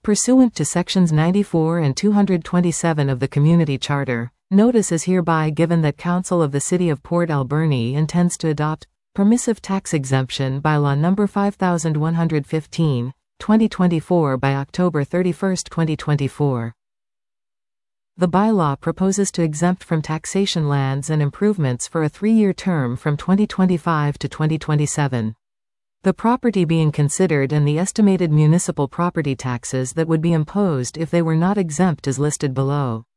Pursuant to Sections 94 and 227 of the Community Charter, notice is hereby given that Council of the City of Port Alberni intends to adopt Permissive Tax Exemption Bylaw No. 5115, 2024 by October 31, 2024. The bylaw proposes to exempt from taxation lands and improvements for a 3-year term from 2025 to 2027. The property being considered and the estimated municipal property taxes that would be imposed if they were not exempt is listed below.